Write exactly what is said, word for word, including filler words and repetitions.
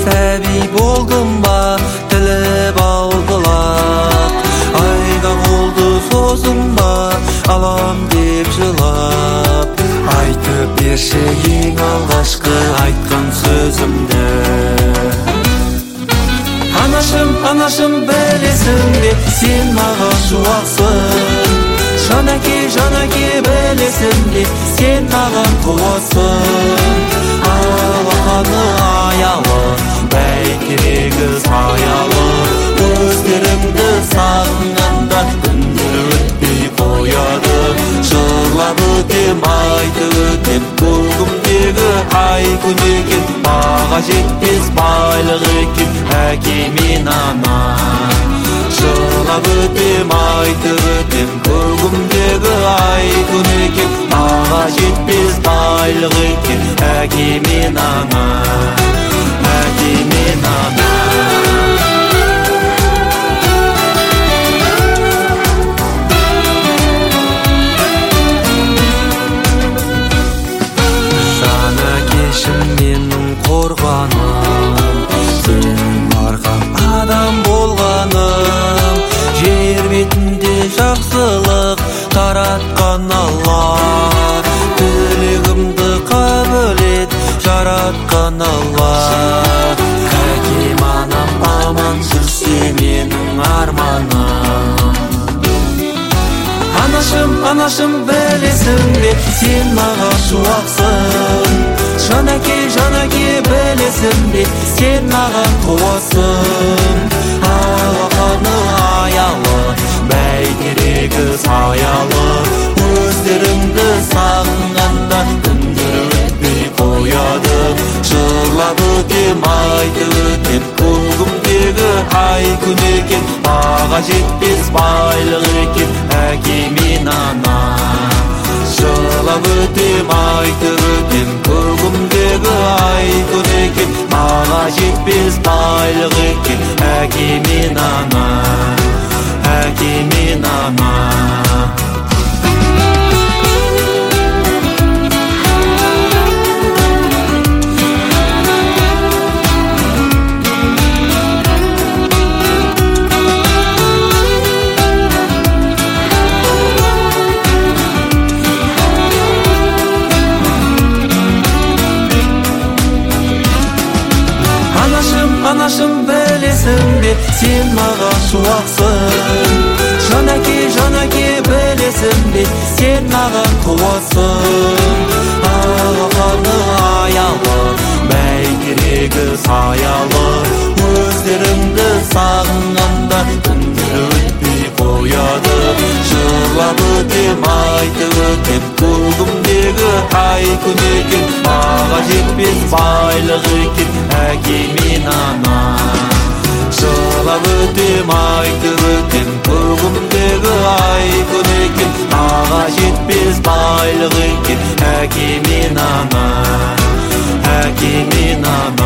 сәби болдым ба, тіліп алдылап, айға қолды созым ба, алам деп жылап. Айтып берші ең алғашқы айтқан сөзімді. Анашым, анашым, білесің бе, сен маған шуақсың. Жанаке, жанаке, білесің бе, сен маған туасың. Алақаны аялы, бәйтерегі саялы, көздеріңді сағынғанда күндер өтпей қояды. Жырлап өтем, айтып өтем, көгімдегі ай күн екен, баға жетпес байлық екен әке мен ана. Жырлап өтем, айтып өтем, көгімдегі ай күн екен, баға жетпес байлық екен әке мен ана, әке мен ана. Менің қорғаным, сенің арқаң адам болғаным. Жер бетінде жақсылық таратқан Алла, тілегімді қабыл ет жаратқан Алла. Әкем анам аман жүрсе менің арманым. Анашым, анашым, білесің бе, сен маған шуақсың. Жанаке, жанаке, білесің бе, сен маған туасың. Алақаны аялы, бәйтерегі саялы, көздеріңді сағынғанда күндер өтпей қояды. Жырлап өтем, айтып өтем, көгімдегі ай күн екен, баға жетпес байлық екен әке мен ана. Жырлап өтем, айтып өтем, көгімдегі ай күн екен, баға жетпес байлық екен әке мен ана, әке мен ана. Анашым, білесің бе, сен маған шуақсың. Жанаке, жанаке, білесің бе, сен маған туасың. Алақаны аялы, бәйтерегі саялы, көздеріңді сағынғанда күндер өтпей қояды. Жырлап өтем, айтып өтем, көгімдегі ай күн екен, баға жетпес байлық екен әке мен ана. Жырлап өтем, айтып өтем, көгімдегі ай күн екен, баға жетпес байлық екен әке мен ана, әке мен ана.